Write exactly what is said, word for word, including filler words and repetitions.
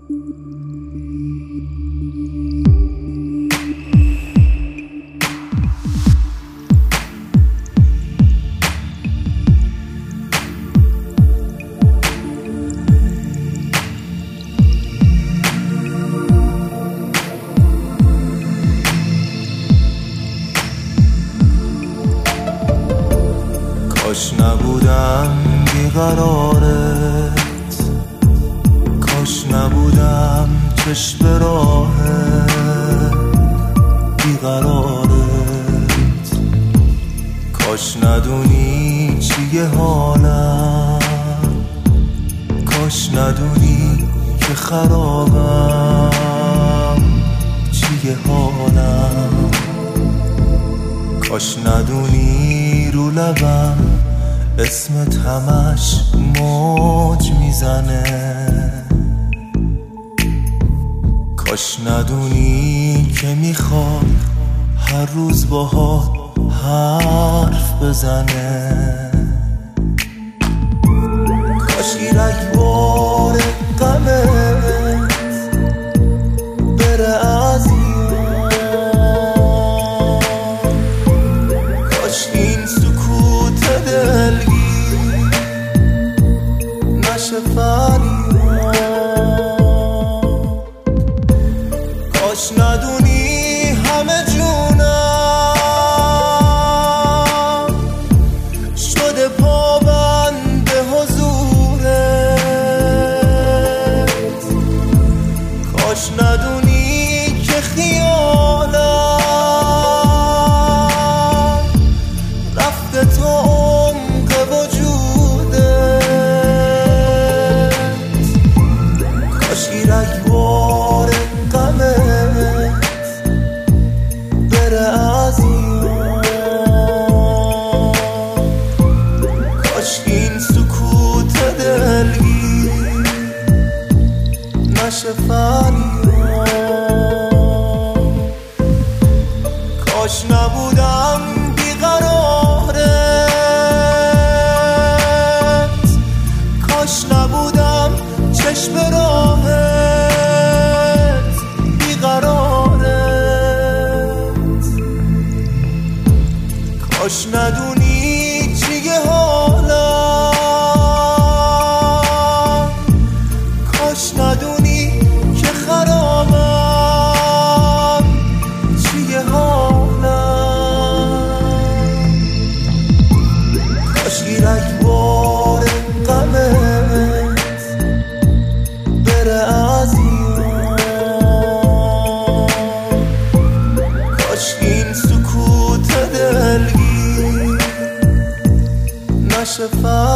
کاش نبودم بیقرارت، کاش نبودم چشم راه بیقرارت، کاش ندونی چیه حالم، کاش ندونی که خرابم چیه حالم، کاش ندونی رو لبم اسمت همش موج میزنه، کاش ندونی که میخواد هر روز باها حرف بزنه، کاش رگبار غمت بره از یاد، کاش این سکوت دلگیر نشه فریاد، کاش ندونی همه جونم شده پابند حضورت، کاش ندونی که خیالم رفته تا عمق وجودت، کاش رگبار غمت بره از یاد، کاش این سکوت دلگیر نشه فریاد، کاش نبودم بیقرارت، کاش نبودم چشم راهت بیقرارت، کاش ندونی چیه حالم، کاش ندونی که خرابم چیه حالم، کاش رگبار غمت بره از یاد، کاش این سکوت دلگیر نشه فریاد.